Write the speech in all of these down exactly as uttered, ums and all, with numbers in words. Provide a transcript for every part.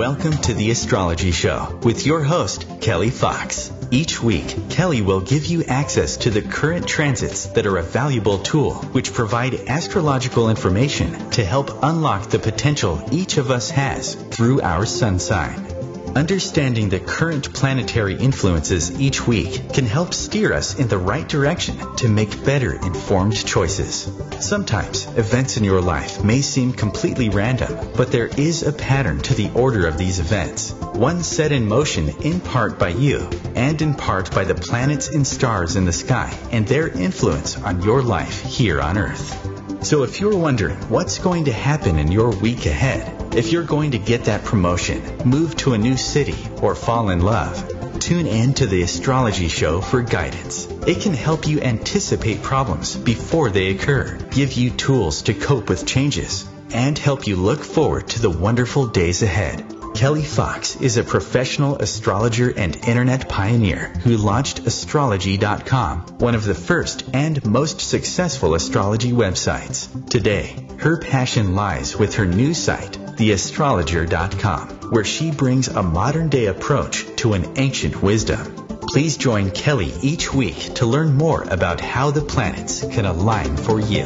Welcome to The Astrology Show with your host, Kelly Fox. Each week, Kelly will give you access to the current transits that are a valuable tool which provide astrological information to help unlock the potential each of us has through our sun sign. Understanding the current planetary influences each week can help steer us in the right direction to make better informed choices. Sometimes events in your life may seem completely random, but there is a pattern to the order of these events, one set in motion in part by you and in part by the planets and stars in the sky and their influence on your life here on Earth. So if you're wondering what's going to happen in your week ahead, if you're going to get that promotion, move to a new city, or fall in love, tune in to the Astrology Show for guidance. It can help you anticipate problems before they occur, give you tools to cope with changes, and help you look forward to the wonderful days ahead. Kelly Fox is a professional astrologer and internet pioneer who launched astrology dot com, one of the first and most successful astrology websites. Today, her passion lies with her new site, the astrologer dot com, where she brings a modern-day approach to an ancient wisdom. Please join Kelly each week to learn more about how the planets can align for you.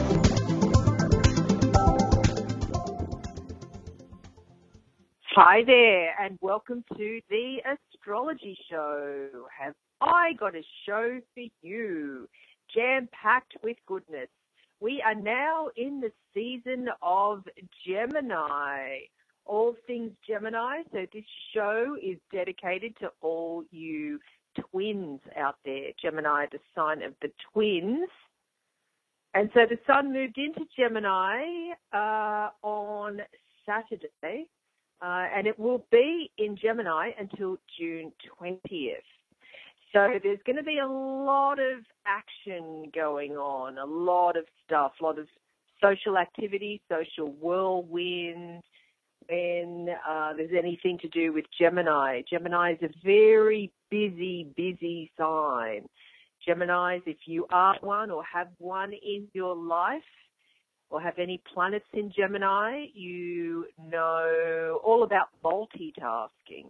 Hi there, and welcome to the Astrology Show. Have I got a show for you, jam-packed with goodness. We are now in the season of Gemini, all things Gemini. So this show is dedicated to all you twins out there. Gemini, the sign of the twins. And so the sun moved into Gemini uh, on Saturday. Uh, and it will be in Gemini until June twentieth. So there's going to be a lot of action going on, a lot of stuff, a lot of social activity, social whirlwind, when uh, there's anything to do with Gemini. Gemini is a very busy, busy sign. Geminis, if you are one or have one in your life, or have any planets in Gemini, you know all about multitasking.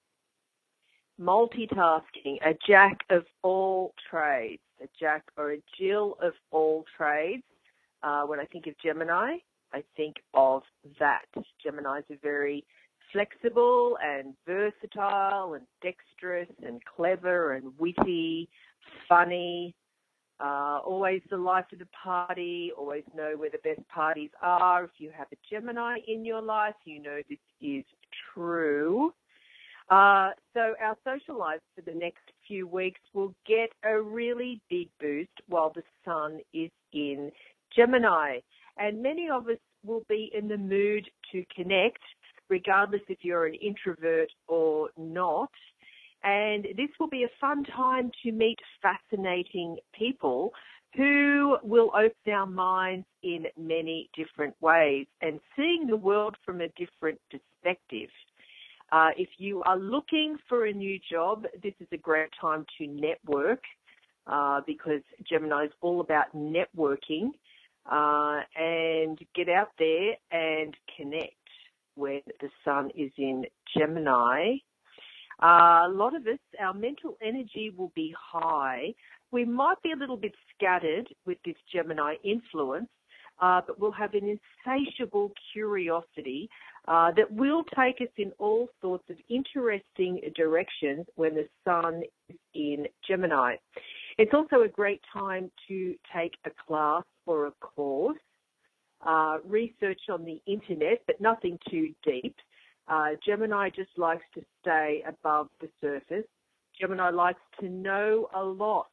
Multitasking, a jack of all trades, a jack or a Jill of all trades. Uh, when I think of Gemini, I think of that. Geminis are very flexible and versatile and dexterous and clever and witty, funny. Uh, always the life of the party, always know where the best parties are. If you have a Gemini in your life, you know this is true. Uh, so our social lives for the next few weeks will get a really big boost while the sun is in Gemini. And many of us will be in the mood to connect, regardless if you're an introvert or not. And this will be a fun time to meet fascinating people who will open our minds in many different ways and seeing the world from a different perspective. Uh, if you are looking for a new job, this is a great time to network uh, because Gemini is all about networking uh, and get out there and connect when the sun is in Gemini. Uh, a lot of us, our mental energy will be high. We might be a little bit scattered with this Gemini influence, uh, but we'll have an insatiable curiosity uh, that will take us in all sorts of interesting directions when the sun is in Gemini. It's also a great time to take a class or a course, uh, research on the internet, but nothing too deep. Uh, Gemini just likes to stay above the surface. Gemini likes to know a lot.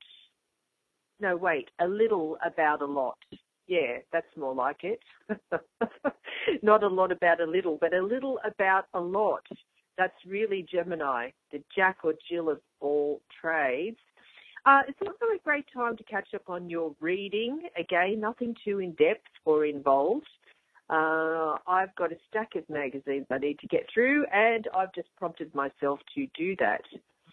No, wait, a little about a lot. Yeah, that's more like it. Not a lot about a little, but a little about a lot. That's really Gemini, the jack or Jill of all trades. Uh, it's also a great time to catch up on your reading. Again, nothing too in-depth or involved. Uh, I've got a stack of magazines I need to get through, and I've just prompted myself to do that.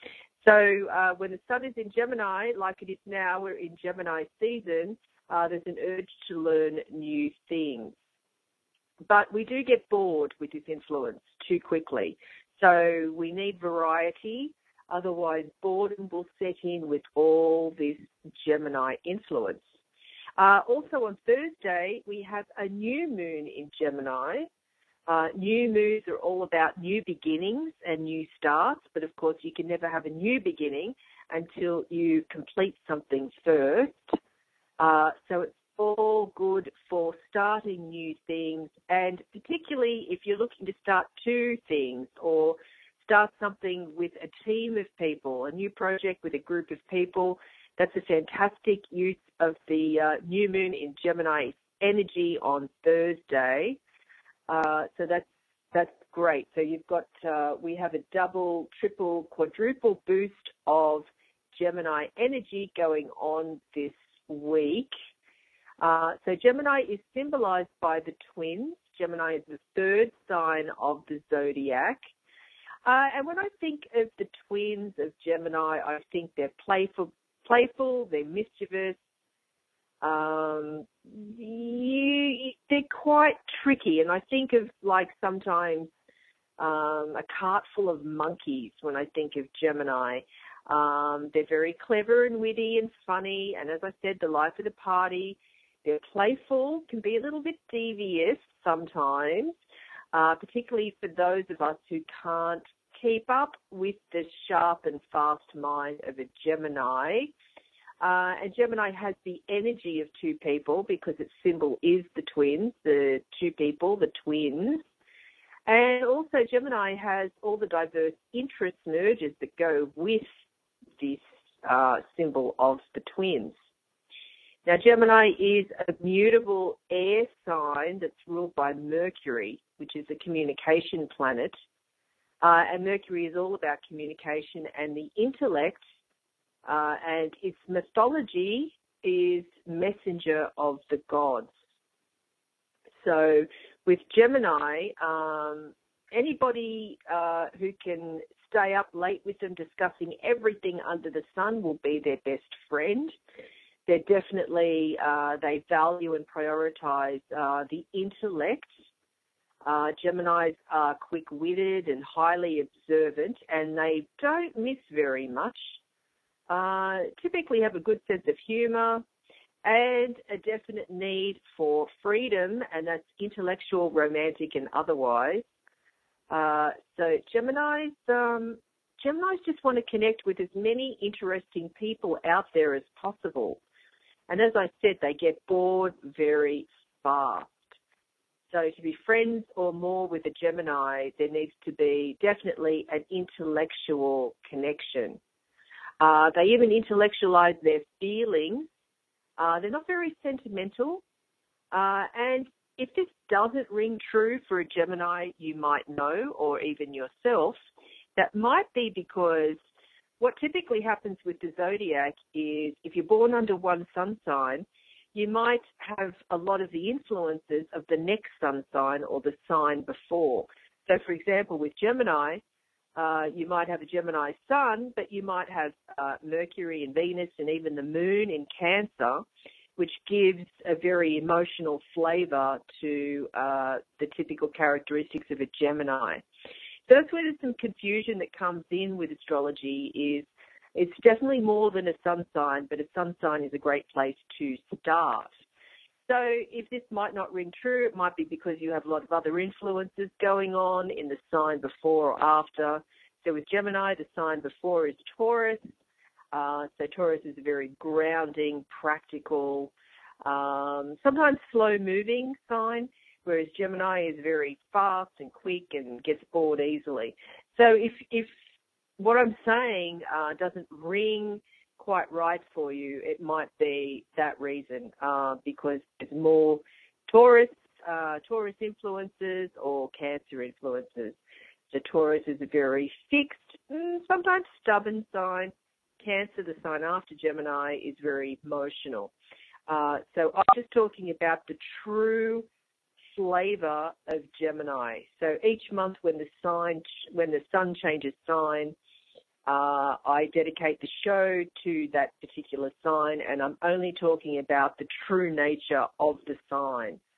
So uh, when the sun is in Gemini, like it is now, we're in Gemini season, uh, there's an urge to learn new things. but we do get bored with this influence too quickly. So we need variety. Otherwise, boredom will set in with all this Gemini influence. Uh, also on Thursday, we have a new moon in Gemini. Uh, new moons are all about new beginnings and new starts, but of course you can never have a new beginning until you complete something first. Uh, so it's all good for starting new things, and particularly if you're looking to start two things or start something with a team of people, a new project with a group of people. That's a fantastic use of the uh, new moon in Gemini energy on Thursday. Uh, so that's that's great. So you've got uh, we have a double, triple, quadruple boost of Gemini energy going on this week. Uh, so Gemini is symbolized by the twins. Gemini is the third sign of the zodiac. Uh, and when I think of the twins of Gemini, I think they're playful, playful, they're mischievous. Um, you, they're quite tricky. And I think of, like, sometimes um, a cart full of monkeys when I think of Gemini. Um, they're very clever and witty and funny. And as I said, the life of the party. They're playful, can be a little bit devious sometimes, uh, particularly for those of us who can't keep up with the sharp and fast mind of a Gemini. Uh, and Gemini has the energy of two people because its symbol is the twins, the two people, the twins. And also Gemini has all the diverse interest merges that go with this uh, symbol of the twins. Now, Gemini is a mutable air sign that's ruled by Mercury, which is a communication planet. Uh, and Mercury is all about communication and the intellect. Uh, and its mythology is messenger of the gods. So with Gemini, um, anybody uh, who can stay up late with them discussing everything under the sun will be their best friend. They're definitely, uh, they value and prioritize uh, the intellect. Uh, Geminis are quick-witted and highly observant, and they don't miss very much. Uh, typically have a good sense of humour and a definite need for freedom, and that's intellectual, romantic, and otherwise. Uh, so Geminis, um, Geminis just want to connect with as many interesting people out there as possible. And as I said, they get bored very fast. So to be friends or more with a Gemini, there needs to be definitely an intellectual connection. Uh, they even intellectualize their feelings. Uh, they're not very sentimental. Uh, and if this doesn't ring true for a Gemini, you might know, or even yourself, that might be because what typically happens with the zodiac is if you're born under one sun sign, you might have a lot of the influences of the next sun sign or the sign before. So, for example, with Gemini, uh, you might have a Gemini sun, but you might have uh, Mercury and Venus and even the moon in Cancer, which gives a very emotional flavour to uh, the typical characteristics of a Gemini. So that's where there's some confusion that comes in with astrology is it's definitely more than a sun sign, but a sun sign is a great place to start. So if this might not ring true, it might be because you have a lot of other influences going on in the sign before or after. So with Gemini, the sign before is Taurus. Uh, so Taurus is a very grounding, practical, um, sometimes slow-moving sign, whereas Gemini is very fast and quick and gets bored easily. So if if what I'm saying uh, doesn't ring quite right for you, it might be that reason, uh, because there's more Taurus, uh, Taurus influences or Cancer influences. So Taurus is a very fixed, sometimes stubborn sign. Cancer, the sign after Gemini, is very emotional. Uh, so I'm just talking about the true flavor of Gemini. So each month when the sign, when the sun changes sign, uh, I dedicate the show to that particular sign, and I'm only talking about the true nature of the sign.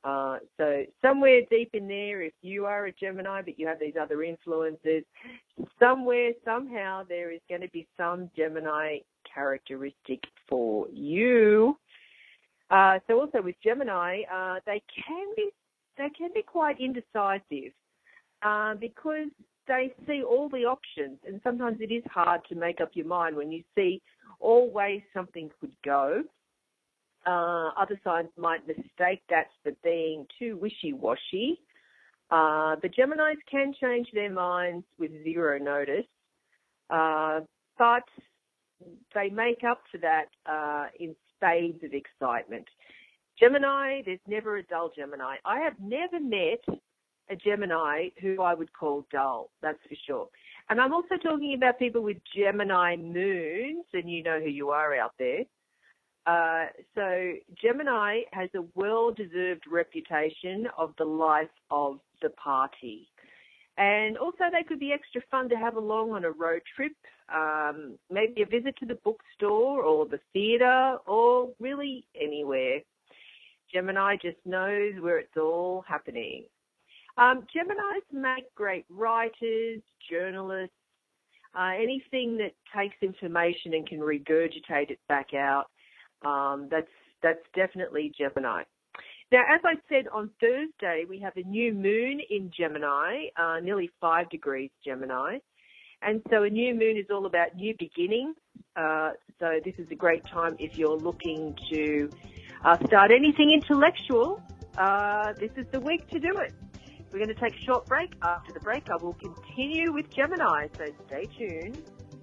Uh, so somewhere deep in there, if you are a Gemini but you have these other influences, somewhere, somehow, there is going to be some Gemini characteristic for you. Uh, so also with Gemini, uh, they can be they can be quite indecisive uh, because they see all the options, and sometimes it is hard to make up your mind when you see all ways something could go. Uh, other signs might mistake that for being too wishy-washy. Uh, but Geminis can change their minds with zero notice. Uh, but they make up for that uh, in spades of excitement. Gemini, there's never a dull Gemini. I have never met a Gemini who I would call dull, that's for sure. And I'm also talking about people with Gemini moons, and you know who you are out there. Uh, so Gemini has a well-deserved reputation of the life of the party. And also they could be extra fun to have along on a road trip, um, maybe a visit to the bookstore or the theatre or really anywhere. Gemini just knows where it's all happening. Um, Geminis make great writers, journalists, uh, anything that takes information and can regurgitate it back out. Um, that's that's definitely Gemini. Now, as I said, on Thursday, we have a new moon in Gemini, uh, nearly five degrees Gemini. And so a new moon is all about new beginnings. Uh, so this is a great time if you're looking to uh, start anything intellectual. Uh, this is the week to do it. We're going to take a short break. After the break, I will continue with Gemini, so stay tuned.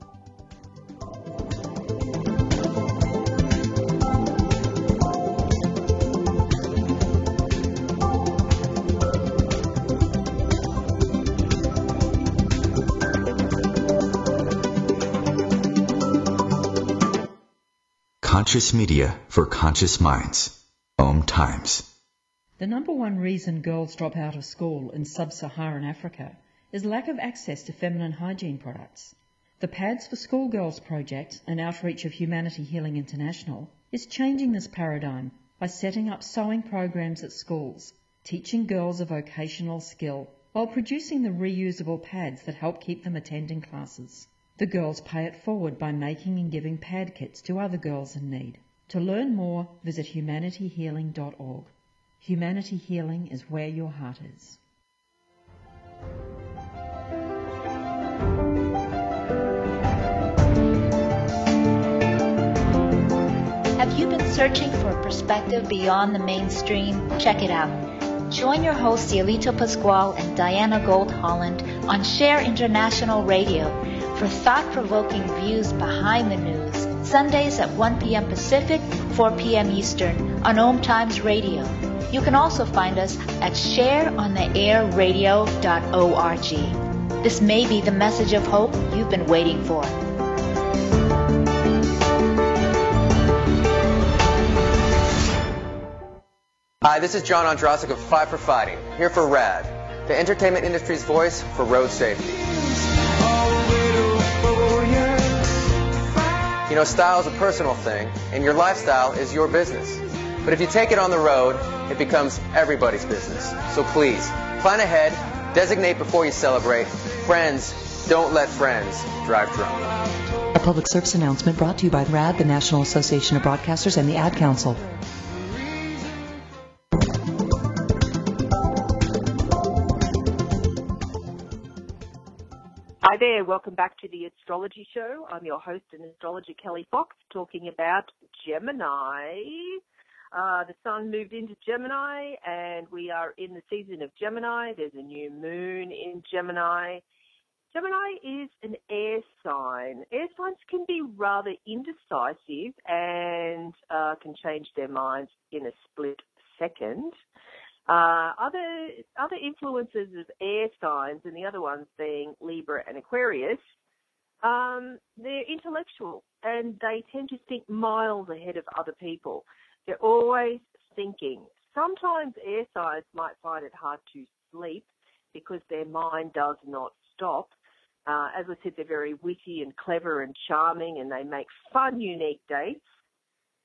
Conscious media for conscious minds. Om Times. The number one reason girls drop out of school in sub-Saharan Africa is lack of access to feminine hygiene products. The Pads for Schoolgirls project, an outreach of Humanity Healing International, is changing this paradigm by setting up sewing programs at schools, teaching girls a vocational skill while producing the reusable pads that help keep them attending classes. The girls pay it forward by making and giving pad kits to other girls in need. To learn more, visit humanity healing dot org. Humanity Healing is where your heart is. Have you been searching for a perspective beyond the mainstream? Check it out. Join your hosts Cielito Pascual and Diana Gold Holland on Share International Radio for thought-provoking views behind the news, Sundays at one p.m. Pacific, four p.m. Eastern on Om Times Radio. You can also find us at share on the air radio dot org. This may be the message of hope you've been waiting for. Hi, this is John Ondrasik of Five for Fighting, here for RAD, the entertainment industry's voice for road safety. You know, style is a personal thing, and your lifestyle is your business. But if you take it on the road, it becomes everybody's business. So please, plan ahead, designate before you celebrate. Friends, don't let friends drive drunk. A public service announcement brought to you by RAD, the National Association of Broadcasters, and the Ad Council. Hi there, welcome back to the Astrology Show. I'm your host and astrologer, Kelly Fox, talking about Gemini. Uh, the sun moved into Gemini, and we are in the season of Gemini. There's a new moon in Gemini. Gemini is an air sign. Air signs can be rather indecisive and uh, can change their minds in a split second. Uh, other other influences of air signs, and the other ones being Libra and Aquarius, um, they're intellectual, and they tend to think miles ahead of other people. They're always thinking. Sometimes air signs might find it hard to sleep because their mind does not stop. Uh, as I said, they're very witty and clever and charming, and they make fun, unique dates.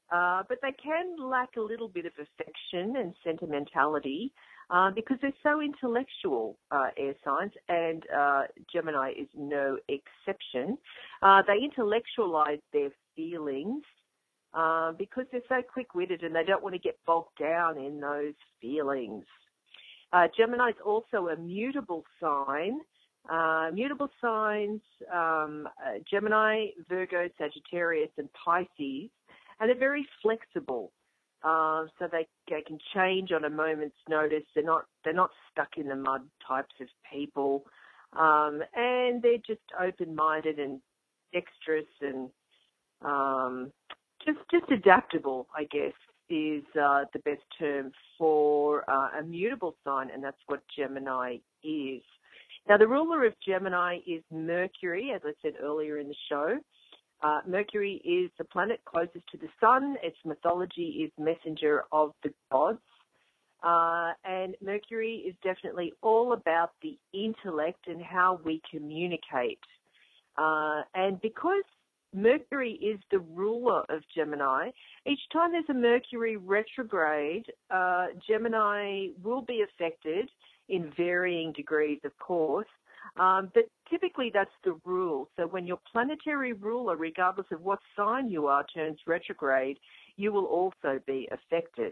Uh, but they can lack a little bit of affection and sentimentality uh, because they're so intellectual, uh, air signs, and uh, Gemini is no exception. Uh, they intellectualize their feelings uh, because they're so quick-witted and they don't want to get bogged down in those feelings. Uh, Gemini is also a mutable sign. Uh, mutable signs, um, uh, Gemini, Virgo, Sagittarius, and Pisces, and they're very flexible. Uh, so they, they can change on a moment's notice. They're not they're not stuck in the mud types of people, um, and they're just open-minded and dexterous and um, just just adaptable, I guess, is uh, the best term for uh, a mutable sign, and that's what Gemini is. Now, the ruler of Gemini is Mercury, as I said earlier in the show. Uh, Mercury is the planet closest to the sun. Its mythology is messenger of the gods. Uh, and Mercury is definitely all about the intellect and how we communicate. Uh, and because Mercury is the ruler of Gemini, each time there's a Mercury retrograde, uh, Gemini will be affected in varying degrees, of course, um, but typically that's the rule. So when your planetary ruler, regardless of what sign you are, turns retrograde, you will also be affected.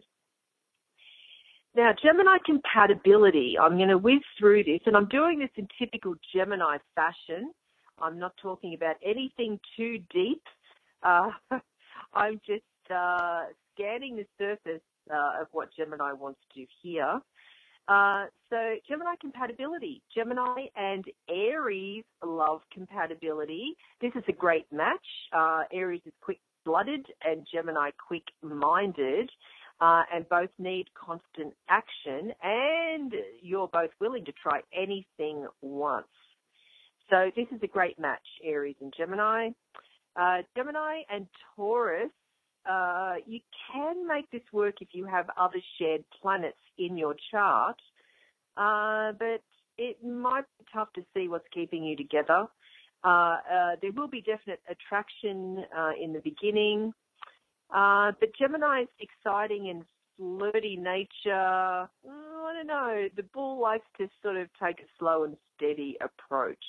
Now, Gemini compatibility, I'm going to whiz through this, and I'm doing this in typical Gemini fashion. I'm not talking about anything too deep. Uh, I'm just uh, scanning the surface uh, of what Gemini wants to hear. Uh, so Gemini compatibility. Gemini and Aries love compatibility. This is a great match. Uh, Aries is quick-blooded and Gemini quick-minded, uh, and both need constant action, and you're both willing to try anything once. So this is a great match, Aries and Gemini. Uh, Gemini and Taurus, uh, you can make this work if you have other shared planets in your chart, uh, but it might be tough to see what's keeping you together. Uh, uh, there will be definite attraction uh, in the beginning, uh, but Gemini's exciting and flirty nature, I don't know, the bull likes to sort of take a slow and steady approach.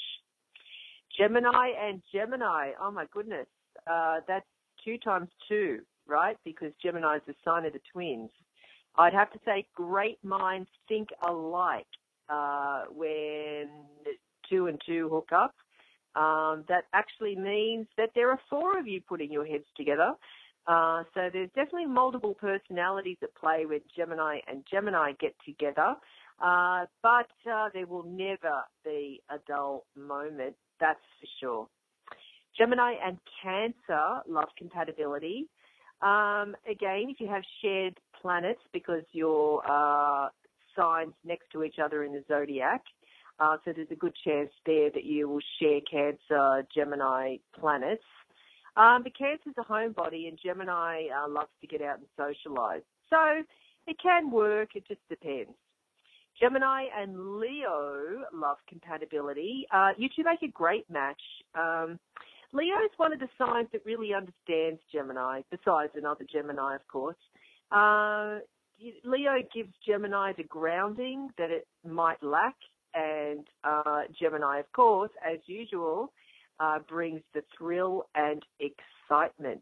Gemini and Gemini, oh my goodness, uh, that's two times two, right? Because Gemini is the sign of the twins. I'd have to say great minds think alike uh, when two and two hook up. Um, that actually means that there are four of you putting your heads together. Uh, so there's definitely multiple personalities at play when Gemini and Gemini get together. Uh, but uh, there will never be a dull moment, that's for sure. Gemini and Cancer love compatibility. Um, again, if you have shared planets because your uh, signs next to each other in the zodiac, uh, so there's a good chance there that you will share Cancer, Gemini planets. Um, but Cancer's a homebody and Gemini uh, loves to get out and socialise. So it can work, it just depends. Gemini and Leo love compatibility. Uh, you two make a great match. Um, Leo is one of the signs that really understands Gemini, besides another Gemini, of course. Uh, Leo gives Gemini the grounding that it might lack, and uh, Gemini, of course, as usual, uh, brings the thrill and excitement.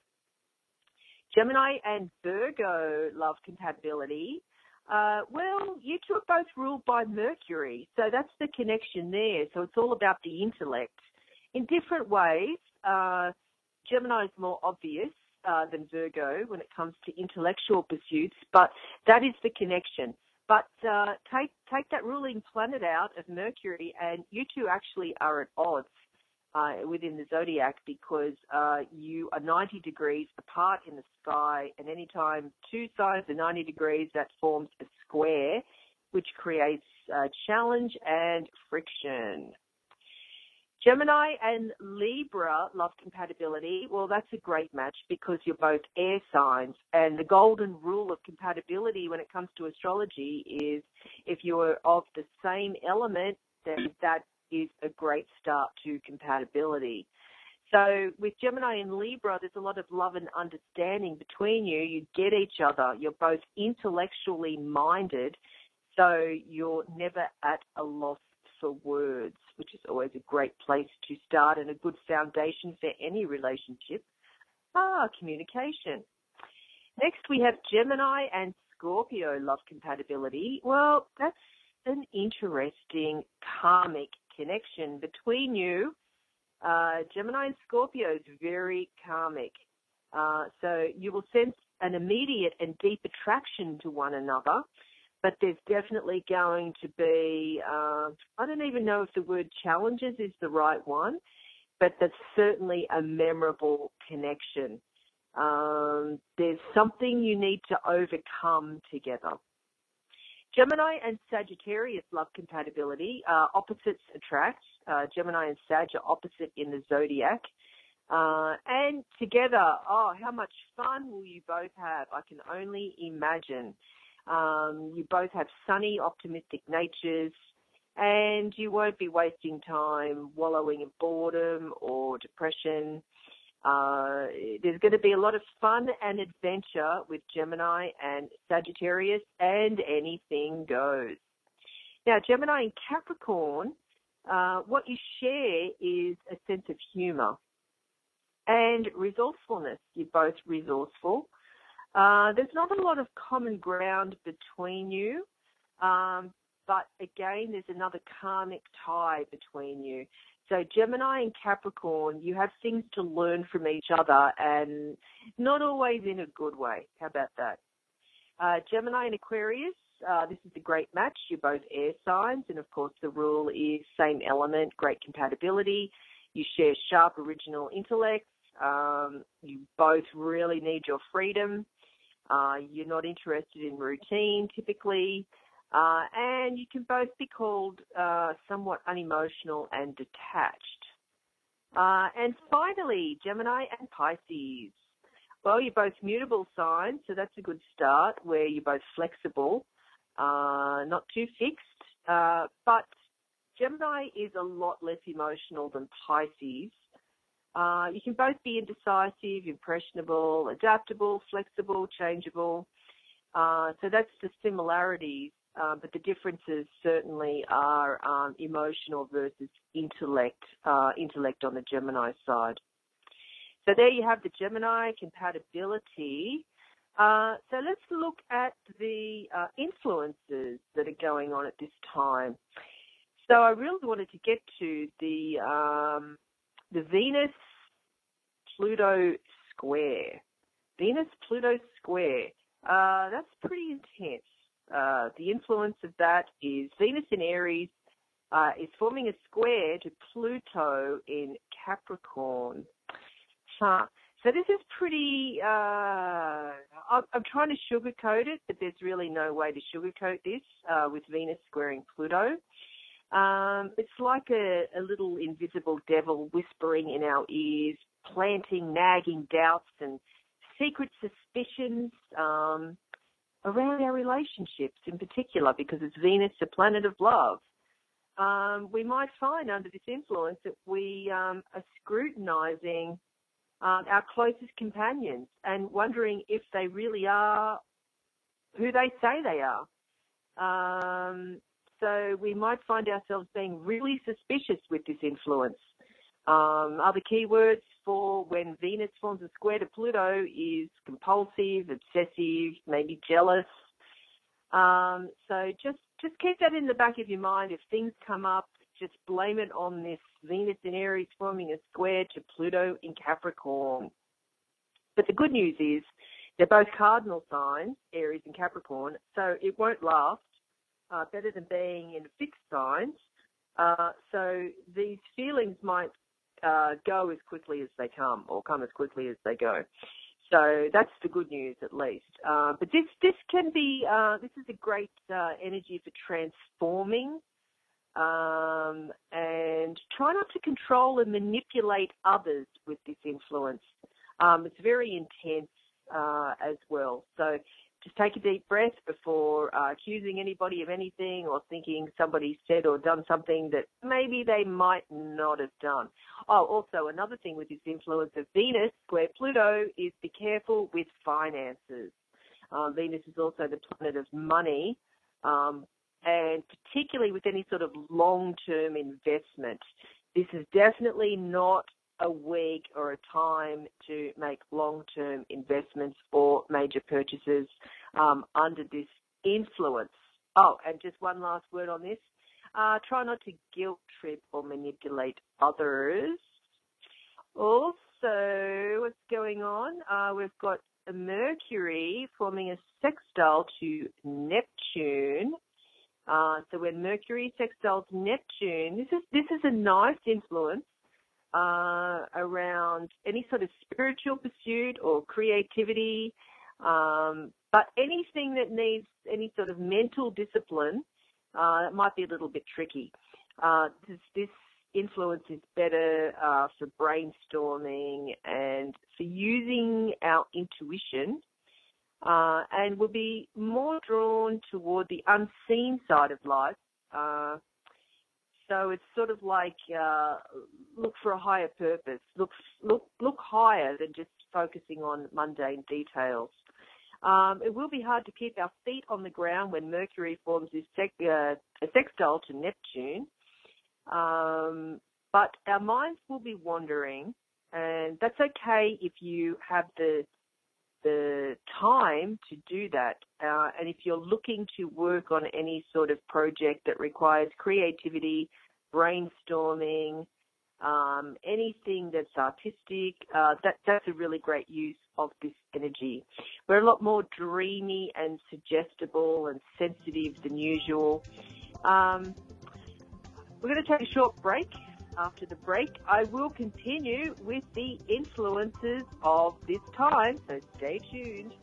Gemini and Virgo love compatibility. Uh, well, you two are both ruled by Mercury, so that's the connection there. So it's all about the intellect. In different ways, uh, Gemini is more obvious uh, than Virgo when it comes to intellectual pursuits, but that is the connection. But uh, take take that ruling planet out of Mercury, and you two actually are at odds uh, within the zodiac because uh, you are ninety degrees apart in the sky, and anytime two sides are ninety degrees, that forms a square, which creates uh, challenge and friction. Gemini and Libra love compatibility. Well, that's a great match because you're both air signs, and the golden rule of compatibility when it comes to astrology is if you're of the same element, then that is a great start to compatibility. So with Gemini and Libra, there's a lot of love and understanding between you. You get each other. You're both intellectually minded, so you're never at a loss for words, which is always a great place to start and a good foundation for any relationship. Ah, communication. Next, we have Gemini and Scorpio love compatibility. Well, that's an interesting karmic connection between you. Uh, Gemini and Scorpio is very karmic. Uh, so you will sense an immediate and deep attraction to one another, but there's definitely going to be, uh, I don't even know if the word challenges is the right one, but that's certainly a memorable connection. Um, there's something you need to overcome together. Gemini and Sagittarius love compatibility. Uh, opposites attract. Uh, Gemini and Sag are opposite in the zodiac. Uh, and together, oh, how much fun will you both have? I can only imagine. Um, you both have sunny, optimistic natures, and you won't be wasting time wallowing in boredom or depression. Uh, there's going to be a lot of fun and adventure with Gemini and Sagittarius, and anything goes. Now, Gemini and Capricorn, uh, what you share is a sense of humor and resourcefulness. You're both resourceful. Uh, there's not a lot of common ground between you, um, but again, there's another karmic tie between you. So Gemini and Capricorn, you have things to learn from each other, and not always in a good way. How about that? Uh, Gemini and Aquarius, uh, this is a great match. You're both air signs, and of course the rule is same element, great compatibility. You share sharp, original intellects. Um, you both really need your freedom. Uh, you're not interested in routine, typically. Uh, and you can both be called uh, somewhat unemotional and detached. Uh, and finally, Gemini and Pisces. Well, you're both mutable signs, so that's a good start, where you're both flexible, uh, not too fixed. Uh, but Gemini is a lot less emotional than Pisces. Uh, you can both be indecisive, impressionable, adaptable, flexible, changeable. Uh, so that's the similarities. Uh, but the differences certainly are um, emotional versus intellect, uh, intellect on the Gemini side. So there you have the Gemini compatibility. Uh, so let's look at the uh, influences that are going on at this time. So I really wanted to get to the um, the Venus-Pluto square. Venus-Pluto square. Uh, that's pretty intense. Uh, the influence of that is Venus in Aries uh, is forming a square to Pluto in Capricorn. Huh. So this is pretty, uh, I'm, I'm trying to sugarcoat it, but there's really no way to sugarcoat this uh, with Venus squaring Pluto. Um, it's like a, a little invisible devil whispering in our ears, planting nagging doubts and secret suspicions, um, around our relationships in particular, because it's Venus, the planet of love. Um, we might find under this influence that we um, are scrutinizing um, our closest companions and wondering if they really are who they say they are. Um, so we might find ourselves being really suspicious with this influence. Um, other keywords for when Venus forms a square to Pluto is compulsive, obsessive, maybe jealous. Um, so just, just keep that in the back of your mind. If things come up, just blame it on this Venus in Aries forming a square to Pluto in Capricorn. But the good news is they're both cardinal signs, Aries and Capricorn, so it won't last. Uh, better than being in fixed signs. Uh, so these feelings might Uh, go as quickly as they come, or come as quickly as they go. So that's the good news, at least. Uh, but this this can be uh, this is a great uh, energy for transforming, um, and try not to control and manipulate others with this influence. Um, it's very intense uh, as well. So just take a deep breath before uh, accusing anybody of anything or thinking somebody said or done something that maybe they might not have done. Oh, also another thing with this influence of Venus, square Pluto, is be careful with finances. Uh, Venus is also the planet of money, um, and particularly with any sort of long-term investment. This is definitely not a week or a time to make long-term investments or major purchases um, under this influence. Oh, and just one last word on this. Uh, try not to guilt trip or manipulate others. Also, what's going on? Uh, we've got Mercury forming a sextile to Neptune. Uh, so when Mercury sextiles Neptune, this is this is a nice influence Uh, around any sort of spiritual pursuit or creativity, um, but anything that needs any sort of mental discipline, uh, that might be a little bit tricky. Uh, this, this influence is better uh, for brainstorming and for using our intuition, uh, and will be more drawn toward the unseen side of life. Uh, So it's sort of like uh, look for a higher purpose, look look look higher than just focusing on mundane details. Um, it will be hard to keep our feet on the ground when Mercury forms this sec- uh, a sextile to Neptune, um, but our minds will be wandering, and that's okay if you have the the time to do that. Uh, and if you're looking to work on any sort of project that requires creativity, brainstorming, um, anything that's artistic, uh, that, that's a really great use of this energy. We're a lot more dreamy and suggestible and sensitive than usual. Um, we're going to take a short break. After the break, I will continue with the influences of this time, so stay tuned.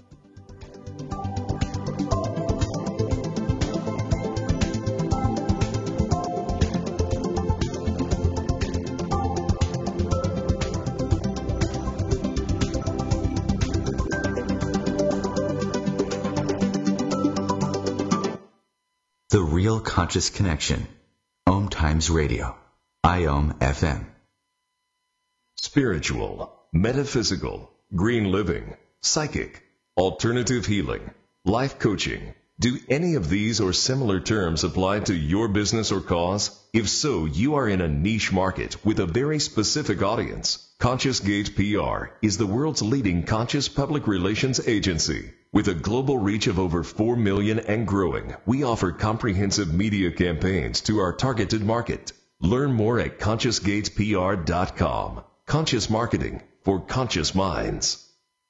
The Real Conscious Connection. Om Times Radio. I O M F M. Spiritual, metaphysical, green living, psychic, alternative healing, life coaching. Do any of these or similar terms apply to your business or cause? If so, you are in a niche market with a very specific audience. Conscious Gate P R is the world's leading conscious public relations agency. With a global reach of over four million and growing, we offer comprehensive media campaigns to our targeted market. Learn more at conscious gate p r dot com. Conscious marketing for conscious minds.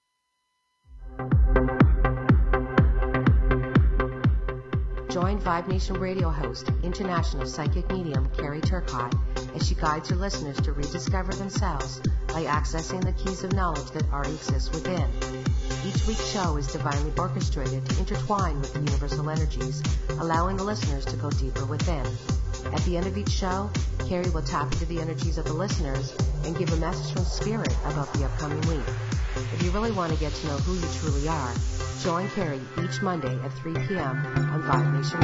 Join Vibe Nation radio host, international psychic medium Carrie Turcotte, as she guides her listeners to rediscover themselves by accessing the keys of knowledge that already exist within. Each week's show is divinely orchestrated to intertwine with the universal energies, allowing the listeners to go deeper within. At the end of each show, Carrie will tap into the energies of the listeners and give a message from Spirit about the upcoming week. If you really want to get to know who you truly are, join Carrie each Monday at three p.m. on Vibe Nation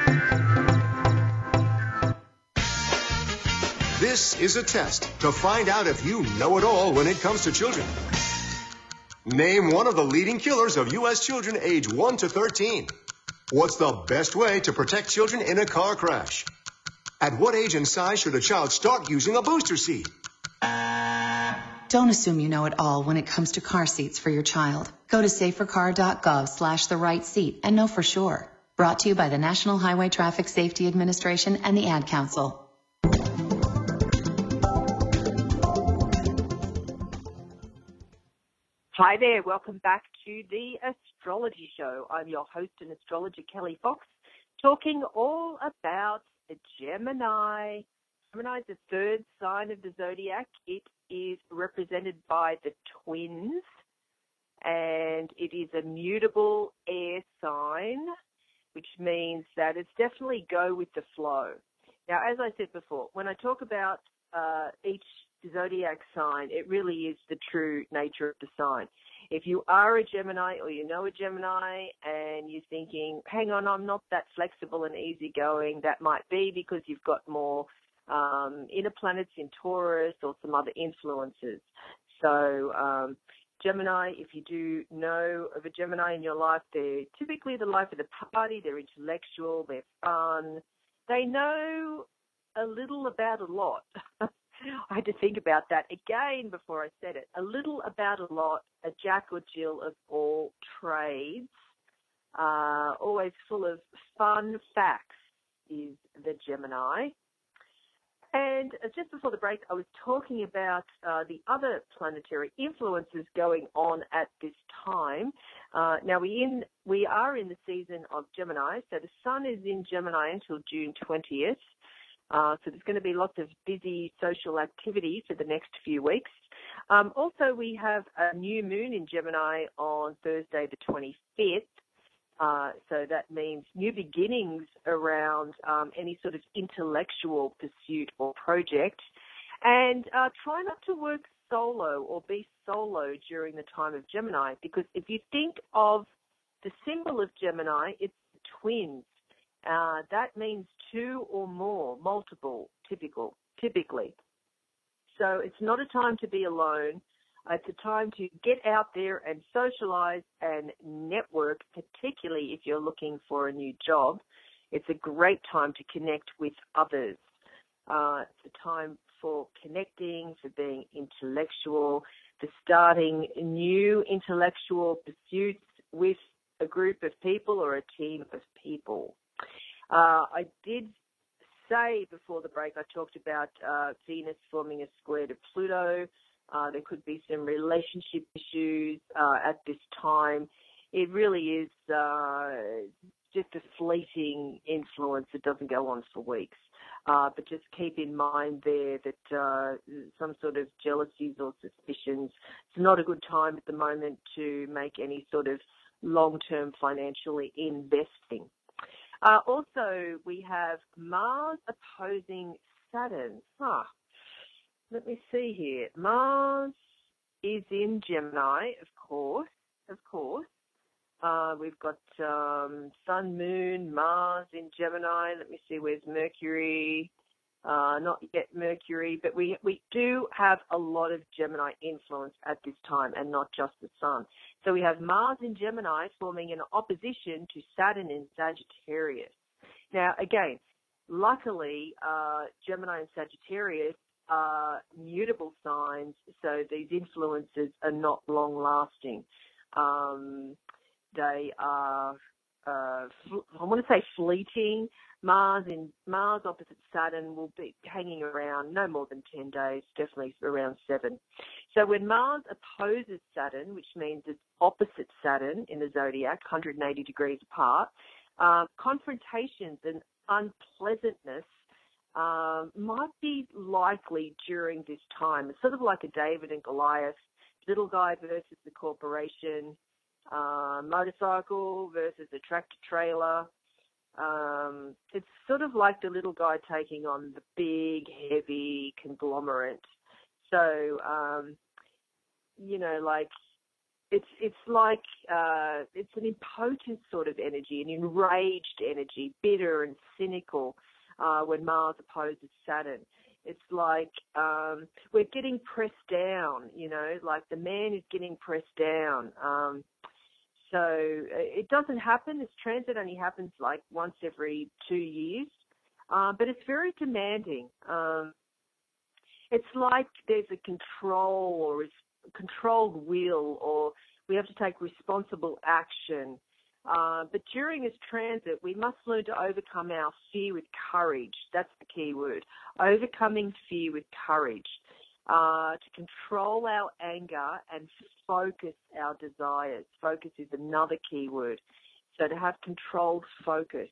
Radio. This is a test to find out if you know it all when it comes to children. Name one of the leading killers of U S children age one to thirteen. What's the best way to protect children in a car crash? At what age and size should a child start using a booster seat? Don't assume you know it all when it comes to car seats for your child. Go to safercar.gov slash the right seat and know for sure. Brought to you by the National Highway Traffic Safety Administration and the Ad Council. Hi there, welcome back to the Astrology Show. I'm your host and astrologer, Kelly Fox, talking all about Gemini. Gemini is the third sign of the zodiac. It is represented by the twins, and it is a mutable air sign, which means that it's definitely go with the flow. Now, as I said before, when I talk about uh, each zodiac sign, it really is the true nature of the sign. if you are a Gemini or you know a Gemini and you're thinking, hang on, I'm not that flexible and easygoing, that might be because you've got more um, inner planets in Taurus or some other influences. So um, Gemini, if you do know of a Gemini in your life, they're typically the life of the party. They're intellectual, they're fun. They know a little about a lot. I had to think about that again before I said it. A little about a lot, a Jack or Jill of all trades, uh, always full of fun facts is the Gemini. And just before the break, I was talking about uh, the other planetary influences going on at this time. Uh, now, we in we are in the season of Gemini, so the Sun is in Gemini until June twentieth. Uh, so there's going to be lots of busy social activity for the next few weeks. Um, also, we have a new moon in Gemini on Thursday the twenty-fifth. Uh, so that means new beginnings around um, any sort of intellectual pursuit or project. And uh, try not to work solo or be solo during the time of Gemini, because if you think of the symbol of Gemini, it's twins. Uh, that means two or more, multiple, typical, typically. So it's not a time to be alone. It's a time to get out there and socialize and network, particularly if you're looking for a new job. It's a great time to connect with others. Uh, it's a time for connecting, for being intellectual, for starting new intellectual pursuits with a group of people or a team of people. Uh, I did say before the break, I talked about uh, Venus forming a square to Pluto. Uh, there could be some relationship issues uh, at this time. It really is uh, just a fleeting influence that doesn't go on for weeks. Uh, but just keep in mind there that uh, some sort of jealousies or suspicions, it's not a good time at the moment to make any sort of long-term financially investing. Uh, also, we have Mars opposing Saturn. Huh. Let me see here. Mars is in Gemini, of course, of course. Uh, we've got um, Sun, Moon, Mars in Gemini. Let me see, where's Mercury? Uh, not yet Mercury, but we we do have a lot of Gemini influence at this time, and not just the Sun. So we have Mars in Gemini forming an opposition to Saturn in Sagittarius. Now, again, luckily, uh, Gemini and Sagittarius are mutable signs, so these influences are not long-lasting. Um, they are, uh, I want to say fleeting. Mars in Mars opposite Saturn will be hanging around no more than ten days, definitely around seven. So when Mars opposes Saturn, which means it's opposite Saturn in the zodiac, one hundred eighty degrees apart, uh, confrontations and unpleasantness um, might be likely during this time. It's sort of like a David and Goliath, little guy versus the corporation, uh, motorcycle versus a tractor trailer. Um, it's sort of like the little guy taking on the big, heavy conglomerate. So, um, you know, like it's it's like uh, it's an impotent sort of energy, an enraged energy, bitter and cynical uh, when Mars opposes Saturn. It's like um, we're getting pressed down, you know, like the man is getting pressed down. Um, So it doesn't happen. This transit only happens like once every two years, uh, but it's very demanding. Um, it's like there's a control or a controlled will, or we have to take responsible action. Uh, but during this transit, we must learn to overcome our fear with courage. That's the key word, overcoming fear with courage. Uh, to control our anger and focus our desires. Focus is another key word. So to have controlled focus.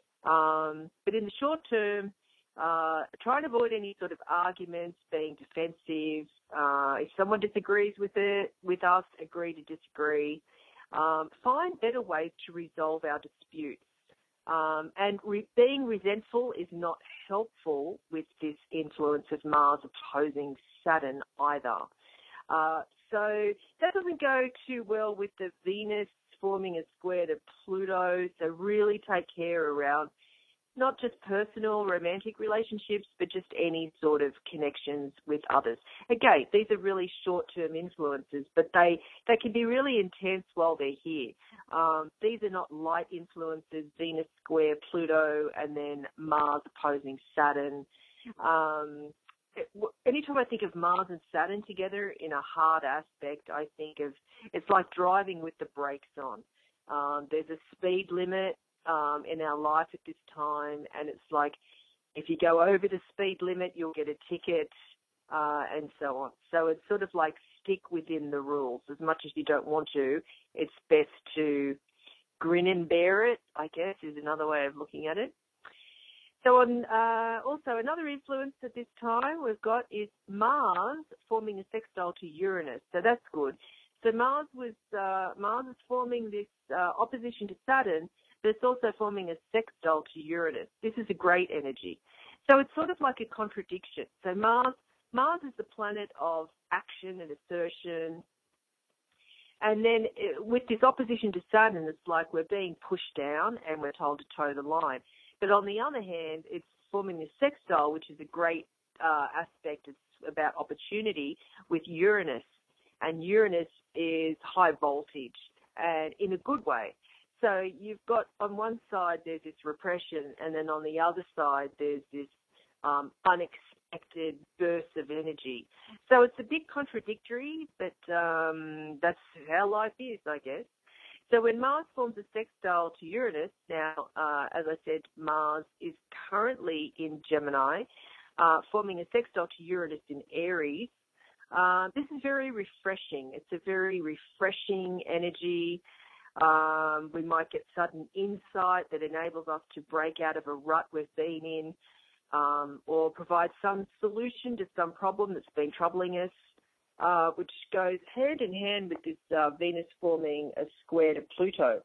Um, but in the short term, uh, try and avoid any sort of arguments, being defensive. Uh, if someone disagrees with it, with us, agree to disagree. Um, find better ways to resolve our disputes. Um, and re- being resentful is not helpful with this influence of Mars opposing Saturn either. Uh, So that doesn't go too well with the Venus forming a square to Pluto. So really take care around not just personal romantic relationships, but just any sort of connections with others. Again, these are really short-term influences, but they, they can be really intense while they're here. Um, these are not light influences, Venus square Pluto and then Mars opposing Saturn. Um, it, anytime I think of Mars and Saturn together in a hard aspect, I think of, it's like driving with the brakes on. Um, there's a speed limit Um, in our life at this time, and it's like if you go over the speed limit, you'll get a ticket, uh, and so on. So it's sort of like stick within the rules. As much as you don't want to, it's best to grin and bear it, I guess, is another way of looking at it. So on, uh, also another influence at this time we've got is Mars forming a sextile to Uranus. So that's good. So Mars was uh, Mars is forming this uh, opposition to Saturn, but it's also forming a sextile to Uranus. This is a great energy. So it's sort of like a contradiction. So Mars, Mars is the planet of action and assertion. And then it, with this opposition to Saturn, it's like we're being pushed down and we're told to toe the line. But on the other hand, it's forming a sextile, which is a great uh, aspect. It's about opportunity with Uranus. And Uranus is high voltage and in a good way. So you've got on one side there's this repression, and then on the other side there's this um, unexpected burst of energy. So it's a bit contradictory, but um, that's how life is, I guess. So when Mars forms a sextile to Uranus, now, uh, as I said, Mars is currently in Gemini, uh, forming a sextile to Uranus in Aries. Uh, this is very refreshing. It's a very refreshing energy. Um, we might get sudden insight that enables us to break out of a rut we've been in, um, or provide some solution to some problem that's been troubling us, uh, which goes hand in hand with this uh, Venus forming a square to Pluto.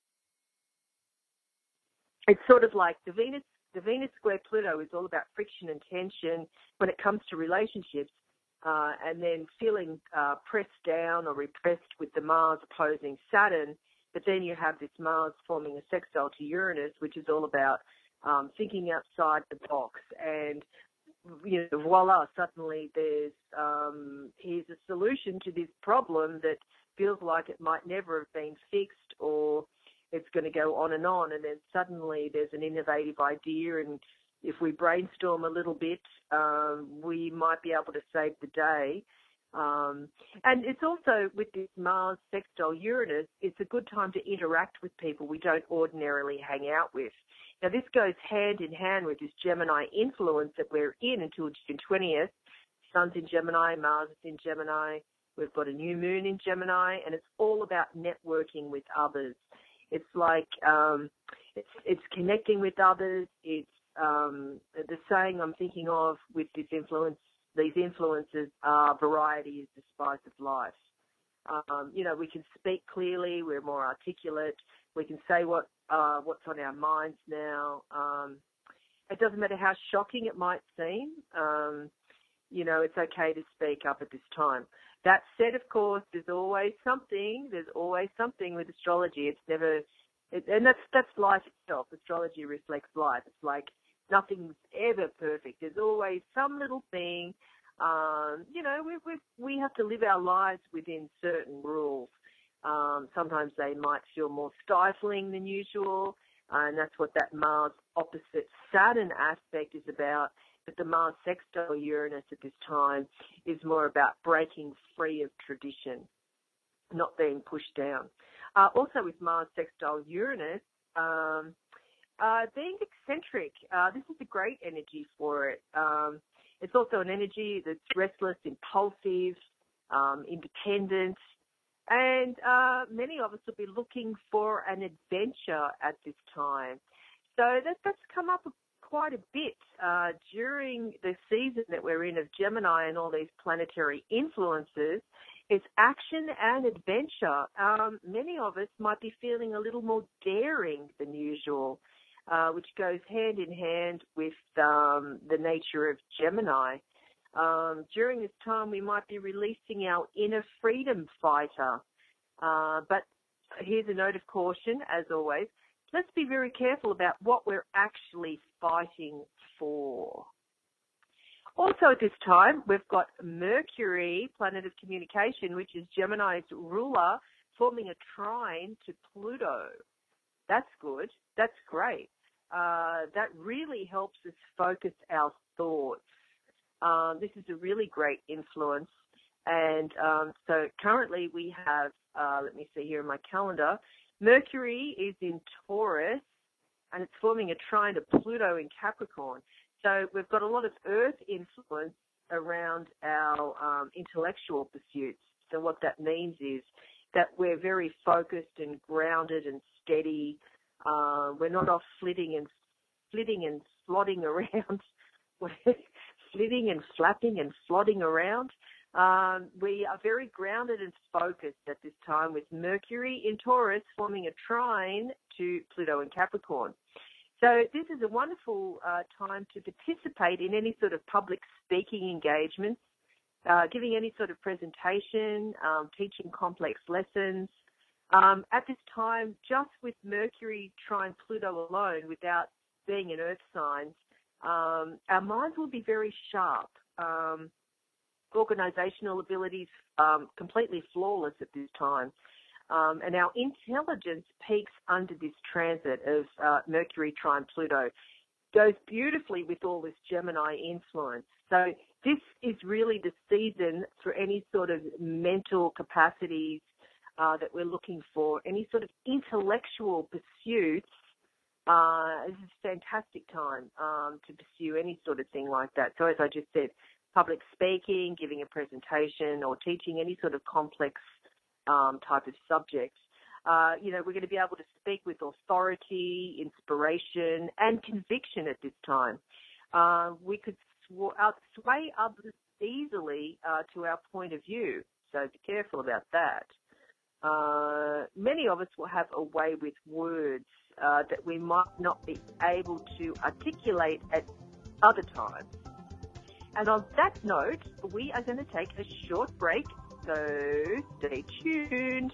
It's sort of like the Venus, the Venus square Pluto is all about friction and tension when it comes to relationships. Uh, and then feeling uh, pressed down or repressed with the Mars opposing Saturn, but then you have this Mars forming a sextile to Uranus, which is all about um, thinking outside the box. And, you know, voila, suddenly there's um, here's a solution to this problem that feels like it might never have been fixed, or it's going to go on and on, and then suddenly there's an innovative idea, and if we brainstorm a little bit, um, we might be able to save the day. Um, and it's also, with this Mars sextile Uranus, it's a good time to interact with people we don't ordinarily hang out with. Now, this goes hand in hand with this Gemini influence that we're in until June twentieth. Sun's in Gemini, Mars is in Gemini. We've got a new moon in Gemini, and it's all about networking with others. It's like um, it's, it's connecting with others. It's um, the saying I'm thinking of with this influence. These influences are variety is the spice of life. Um, you know, we can speak clearly. We're more articulate. We can say what uh, what's on our minds now. Um, it doesn't matter how shocking it might seem. Um, you know, it's okay to speak up at this time. That said, of course, there's always something. There's always something with astrology. It's never, it, and that's that's life itself. Astrology reflects life. It's like nothing's ever perfect. There's always some little thing. Um, you know, we we we have to live our lives within certain rules. Um, sometimes they might feel more stifling than usual, uh, and that's what that Mars opposite Saturn aspect is about. But the Mars sextile Uranus at this time is more about breaking free of tradition, not being pushed down. Uh, also with Mars sextile Uranus, um, uh, being eccentric, uh, this is a great energy for it. Um, it's also an energy that's restless, impulsive, um, independent, and uh, many of us will be looking for an adventure at this time. So that, that's come up quite a bit uh, during the season that we're in of Gemini and all these planetary influences. It's action and adventure. Um, many of us might be feeling a little more daring than usual, uh, which goes hand in hand with um, the nature of Gemini. Um, during this time, we might be releasing our inner freedom fighter. Uh, but here's a note of caution, as always. Let's be very careful about what we're actually fighting for. Also at this time, we've got Mercury, planet of communication, which is Gemini's ruler, forming a trine to Pluto. That's good. That's great. Uh, that really helps us focus our thoughts. Um, this is a really great influence. And um, so currently we have, uh, let me see here in my calendar, Mercury is in Taurus, and it's forming a trine to Pluto in Capricorn. So we've got a lot of Earth influence around our um, intellectual pursuits. So what that means is that we're very focused and grounded and steady. Uh, we're not off flitting and flitting and flodding around. We're flitting and flapping and flodding around. Um, we are very grounded and focused at this time with Mercury in Taurus forming a trine to Pluto in Capricorn. So this is a wonderful uh, time to participate in any sort of public speaking engagements, uh, giving any sort of presentation, um, teaching complex lessons. Um, at this time, just with Mercury trine Pluto alone, without being in Earth signs, um, our minds will be very sharp. Um, organizational abilities um, completely flawless at this time. Um, and our intelligence peaks under this transit of uh, Mercury trine Pluto. Goes beautifully with all this Gemini influence. So this is really the season for any sort of mental capacities uh, that we're looking for, any sort of intellectual pursuits. Uh, this is a fantastic time um, to pursue any sort of thing like that. So as I just said, public speaking, giving a presentation, or teaching any sort of complex um, type of subject. Uh, you know, we're going to be able to speak with authority, inspiration, and conviction at this time. Uh, we could sw- uh, sway others easily uh, to our point of view, so be careful about that. Uh, many of us will have a way with words uh, that we might not be able to articulate at other times. And on that note, we are going to take a short break, so stay tuned.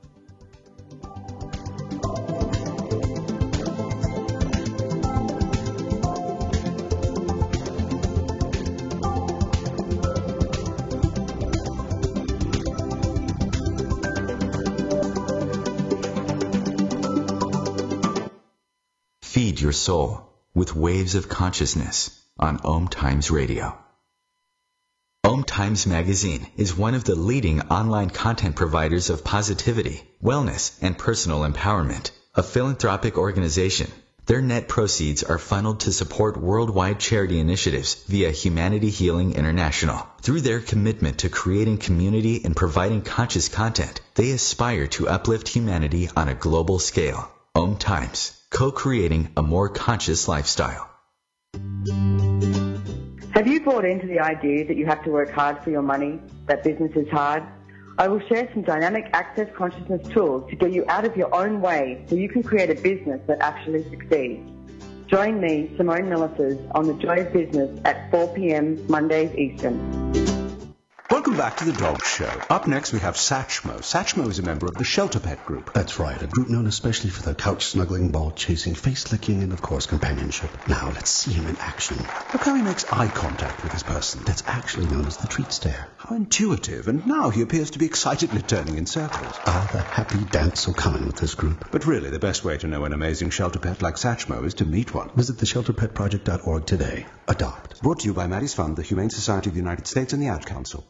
Feed your soul with waves of consciousness on Om Times Radio. Om Times Magazine is one of the leading online content providers of positivity, wellness, and personal empowerment. A philanthropic organization, their net proceeds are funneled to support worldwide charity initiatives via Humanity Healing International. Through their commitment to creating community and providing conscious content, they aspire to uplift humanity on a global scale. Om Times, co-creating a more conscious lifestyle. Have you bought into the idea that you have to work hard for your money, that business is hard? I will share some dynamic access consciousness tools to get you out of your own way so you can create a business that actually succeeds. Join me, Simone Millicers, on The Joy of Business at four p.m. Mondays Eastern. Welcome back to the Dog Show. Up next we have Satchmo. Satchmo is a member of the Shelter Pet Group. That's right, a group known especially for their couch-snuggling, ball-chasing, face-licking, and of course companionship. Now let's see him in action. Look how he makes eye contact with his person. That's actually known as the treat stare. How intuitive, and now he appears to be excitedly turning in circles. Ah, the happy dance so common with this group. But really, the best way to know an amazing shelter pet like Satchmo is to meet one. Visit the shelter pet project dot org today. Adopt. Brought to you by Maddie's Fund, the Humane Society of the United States, and the Ad Council.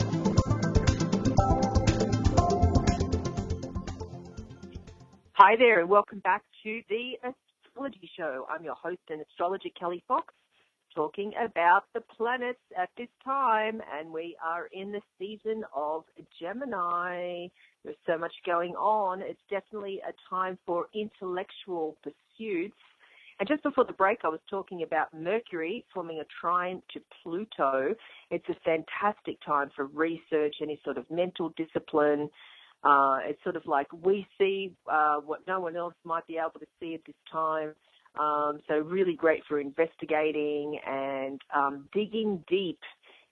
Hi there, and welcome back to the Astrology Show. I'm your host and astrologer, Kelly Fox, talking about the planets at this time, and we are in the season of Gemini. There's so much going on. It's definitely a time for intellectual pursuits. And just before the break, I was talking about Mercury forming a trine to Pluto. It's a fantastic time for research, any sort of mental discipline. Uh, it's sort of like we see uh, what no one else might be able to see at this time. Um, so really great for investigating and um, digging deep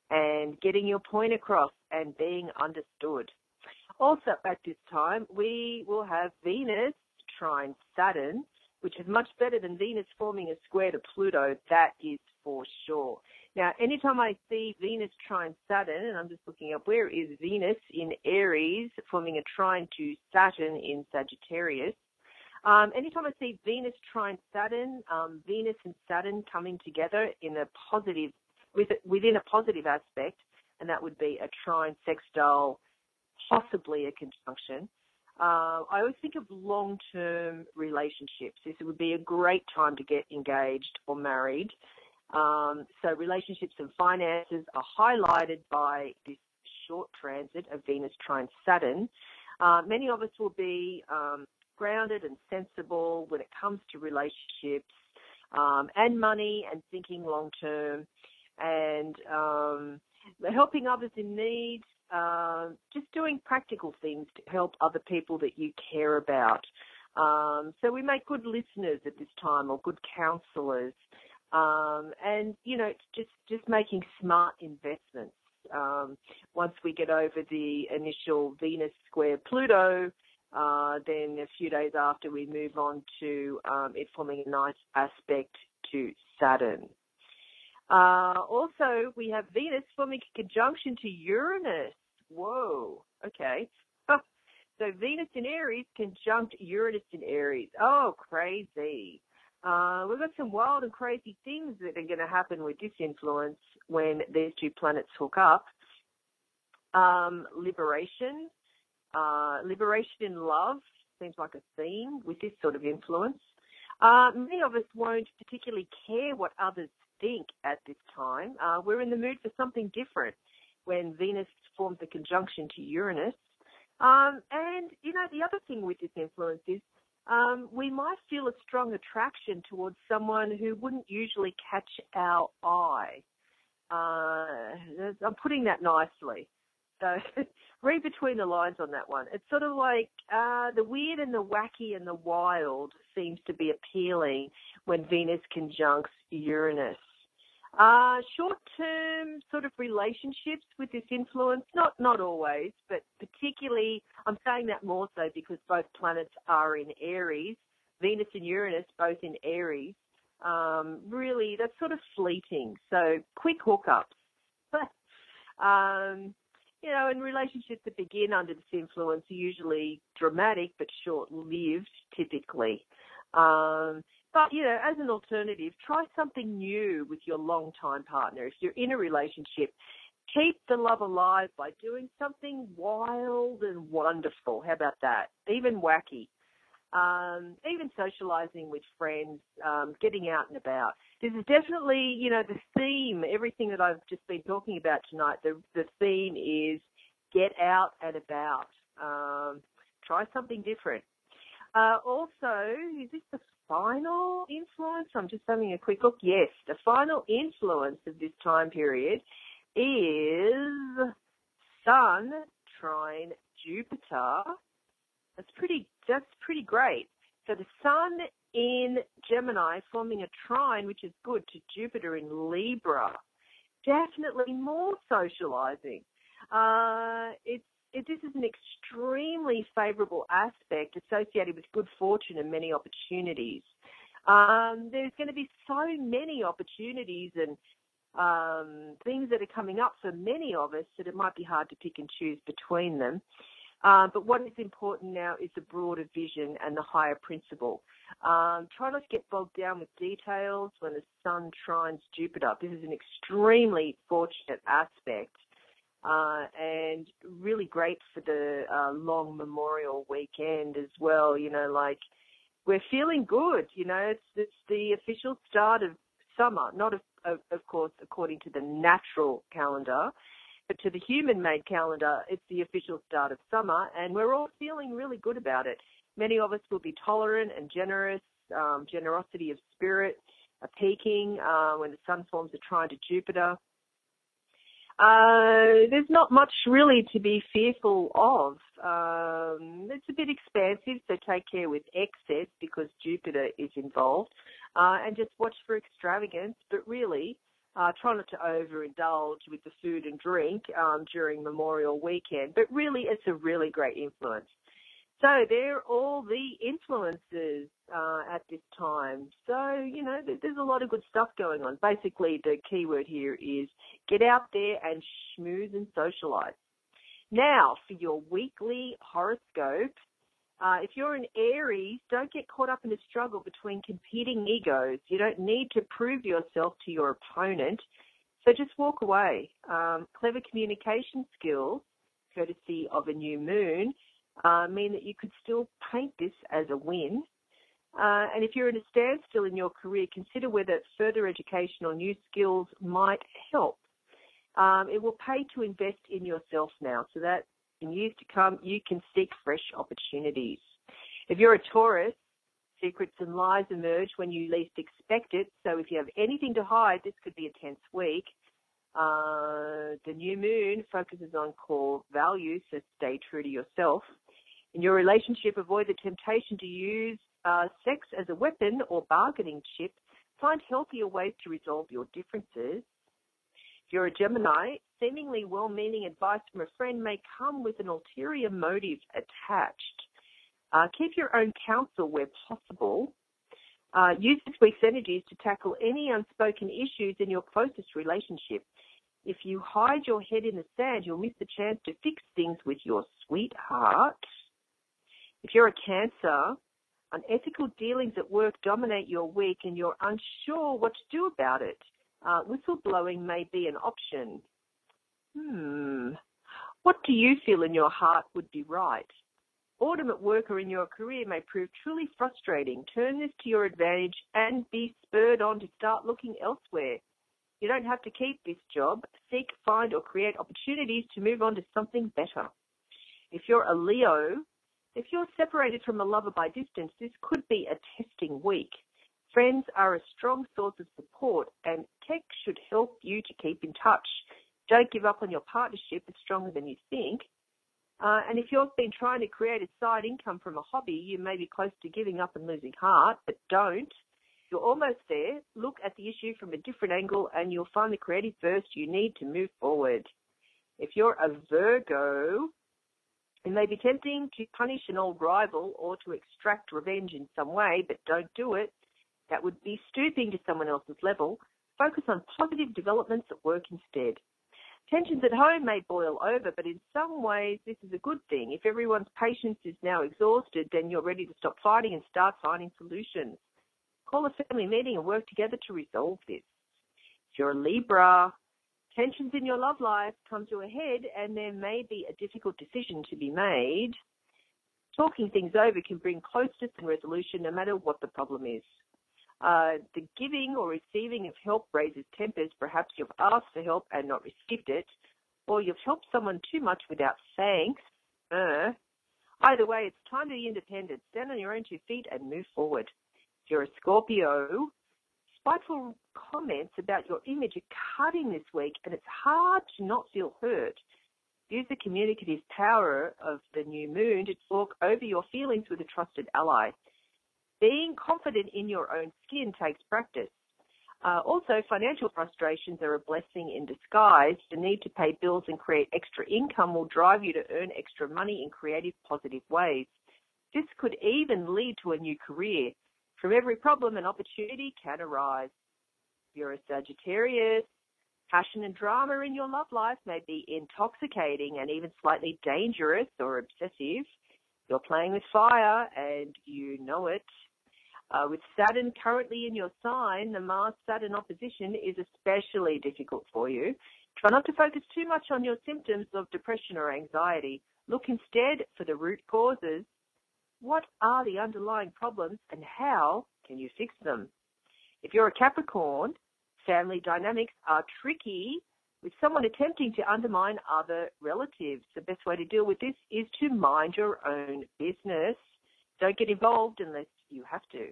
and getting your point across and being understood. Also at this time, we will have Venus trine Saturn, which is much better than Venus forming a square to Pluto, that is for sure. Now, anytime I see Venus trine Saturn, and I'm just looking up where is Venus in Aries forming a trine to Saturn in Sagittarius, um, anytime I see Venus trine Saturn, um, Venus and Saturn coming together in a positive, with, within a positive aspect, and that would be a trine, sextile, possibly a conjunction. Uh, I always think of long-term relationships. This would be a great time to get engaged or married. Um, so relationships and finances are highlighted by this short transit of Venus trine Saturn. Uh, many of us will be um, grounded and sensible when it comes to relationships um, and money and thinking long-term and um, helping others in need. Uh, just doing practical things to help other people that you care about. Um, so we make good listeners at this time or good counsellors. Um, and, you know, just, just making smart investments. Um, once we get over the initial Venus square Pluto, uh, then a few days after we move on to um, it forming a nice aspect to Saturn. Uh, also, we have Venus forming a conjunction to Uranus. Whoa, okay. So Venus in Aries conjunct Uranus in Aries. Oh, crazy. Uh, we've got some wild and crazy things that are going to happen with this influence when these two planets hook up. Um, liberation. Uh, liberation in love seems like a theme with this sort of influence. Uh, many of us won't particularly care what others think at this time. Uh, we're in the mood for something different when Venus forms a conjunction to Uranus. Um, and, you know, the other thing with this influence is um, we might feel a strong attraction towards someone who wouldn't usually catch our eye. Uh, I'm putting that nicely. So read between the lines on that one. It's sort of like uh, the weird and the wacky and the wild seems to be appealing when Venus conjuncts Uranus. Uh, short-term sort of relationships with this influence, not not always, but particularly, I'm saying that more so because both planets are in Aries, Venus and Uranus both in Aries. Um, really, that's sort of fleeting, so quick hookups. um, you know, and relationships that begin under this influence are usually dramatic but short-lived, typically. Um, But, you know, as an alternative, try something new with your long-time partner. If you're in a relationship, keep the love alive by doing something wild and wonderful. How about that? Even wacky. Um, even socializing with friends, um, getting out and about. This is definitely, you know, the theme, everything that I've just been talking about tonight, the, the theme is get out and about. Um, try something different. Uh, also, is this the final influence? I'm just having a quick look. Yes, the final influence of this time period is Sun trine Jupiter. That's pretty, that's pretty great. So the Sun in Gemini forming a trine, which is good, to Jupiter in Libra. Definitely more socializing. Uh, it's It, this is an extremely favourable aspect associated with good fortune and many opportunities. Um, there's going to be so many opportunities and um, things that are coming up for many of us that it might be hard to pick and choose between them. Uh, but what is important now is the broader vision and the higher principle. Um, try not to get bogged down with details when the Sun trines Jupiter. This is an extremely fortunate aspect. Uh, and really great for the uh, long Memorial weekend as well. You know, like we're feeling good. You know, it's it's the official start of summer, not of, of, of course according to the natural calendar, but to the human-made calendar, it's the official start of summer, and we're all feeling really good about it. Many of us will be tolerant and generous. Um, generosity of spirit are peaking uh, when the Sun forms a trine to Jupiter. Uh, there's not much really to be fearful of. Um, it's a bit expansive, so take care with excess because Jupiter is involved. Uh, and just watch for extravagance. But really, Uh, try not to overindulge with the food and drink um, during Memorial Weekend, but really it's a really great influence. So they're all the influences uh, at this time. So, you know, there's a lot of good stuff going on. Basically, the key word here is get out there and schmooze and socialize. Now, for your weekly horoscope, uh, if you're an Aries, don't get caught up in a struggle between competing egos. You don't need to prove yourself to your opponent, so just walk away. Um, clever communication skills, courtesy of a new moon, uh, mean that you could still paint this as a win. Uh, and if you're in a standstill in your career, consider whether further education or new skills might help. Um, it will pay to invest in yourself now, so that in years to come, you can seek fresh opportunities. If you're a Taurus, secrets and lies emerge when you least expect it. So if you have anything to hide, this could be a tense week. Uh, the new moon focuses on core values, so stay true to yourself. In your relationship, avoid the temptation to use uh, sex as a weapon or bargaining chip. Find healthier ways to resolve your differences. If you're a Gemini, seemingly well-meaning advice from a friend may come with an ulterior motive attached. Uh, keep your own counsel where possible. Uh, use this week's energies to tackle any unspoken issues in your closest relationship. If you hide your head in the sand, you'll miss the chance to fix things with your sweetheart. If you're a Cancer, unethical dealings at work dominate your week and you're unsure what to do about it. Uh, whistleblowing may be an option. Hmm. What do you feel in your heart would be right? Boredom at work or in your career may prove truly frustrating. Turn this to your advantage and be spurred on to start looking elsewhere. You don't have to keep this job. Seek, find, or create opportunities to move on to something better. If you're a Leo, if you're separated from a lover by distance, this could be a testing week. Friends are a strong source of support, and tech should help you to keep in touch. Don't give up on your partnership. It's stronger than you think. Uh, and if you've been trying to create a side income from a hobby, you may be close to giving up and losing heart, but don't. You're almost there. Look at the issue from a different angle, and you'll find the creative burst you need to move forward. If you're a Virgo, it may be tempting to punish an old rival or to extract revenge in some way, but don't do it. That would be stooping to someone else's level. Focus on positive developments at work instead. Tensions at home may boil over, but in some ways this is a good thing. If everyone's patience is now exhausted, then you're ready to stop fighting and start finding solutions. Call a family meeting and work together to resolve this. If you're a Libra, tensions in your love life come to a head and there may be a difficult decision to be made. Talking things over can bring closeness and resolution no matter what the problem is. Uh, the giving or receiving of help raises tempers. Perhaps you've asked for help and not received it, or you've helped someone too much without thanks. Uh, either way, it's time to be independent. Stand on your own two feet and move forward. If you're a Scorpio, spiteful comments about your image are cutting this week, and it's hard to not feel hurt. Use the communicative power of the new moon to talk over your feelings with a trusted ally. Being confident in your own skin takes practice. Uh, also, financial frustrations are a blessing in disguise. The need to pay bills and create extra income will drive you to earn extra money in creative, positive ways. This could even lead to a new career. From every problem, an opportunity can arise. If you're a Sagittarius, passion and drama in your love life may be intoxicating and even slightly dangerous or obsessive. You're playing with fire and you know it. Uh, with Saturn currently in your sign, the Mars-Saturn opposition is especially difficult for you. Try not to focus too much on your symptoms of depression or anxiety. Look instead for the root causes. What are the underlying problems and how can you fix them? If you're a Capricorn, family dynamics are tricky with someone attempting to undermine other relatives. The best way to deal with this is to mind your own business. Don't get involved unless you have to.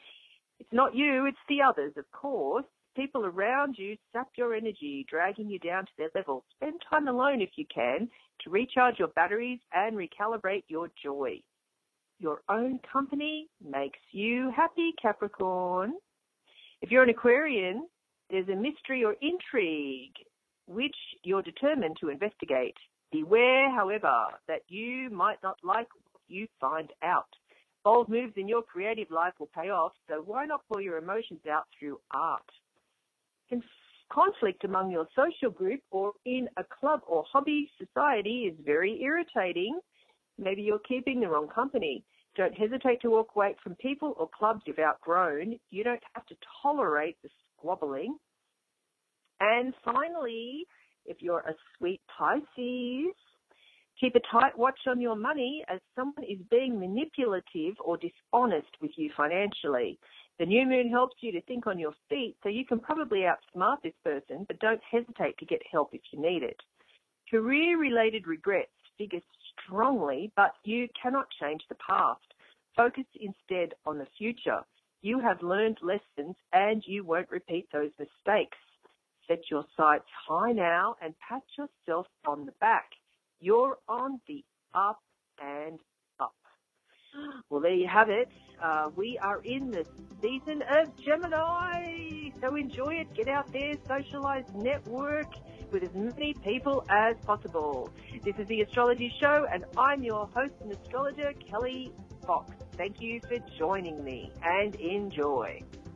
It's not you, it's the others, of course. People around you sap your energy, dragging you down to their level. Spend time alone if you can to recharge your batteries and recalibrate your joy. Your own company makes you happy, Capricorn. If you're an Aquarian, There's a mystery or intrigue which you're determined to investigate. Beware, however, that you might not like what you find out. Bold moves in your creative life will pay off, so why not pour your emotions out through art? Conf- conflict among your social group or in a club or hobby society is very irritating. Maybe you're keeping the wrong company. Don't hesitate to walk away from people or clubs you've outgrown. You don't have to tolerate the squabbling. And finally, if you're a sweet Pisces, keep a tight watch on your money as someone is being manipulative or dishonest with you financially. The new moon helps you to think on your feet, so you can probably outsmart this person, but don't hesitate to get help if you need it. Career-related regrets figure strongly, but you cannot change the past. Focus instead on the future. You have learned lessons and you won't repeat those mistakes. Set your sights high now and pat yourself on the back. You're on the up and up. Well, there you have it. Uh, we are in the season of Gemini. So enjoy it. Get out there, socialize, network with as many people as possible. This is the Astrology Show, and I'm your host and astrologer, Kelly Fox. Thank you for joining me, and enjoy.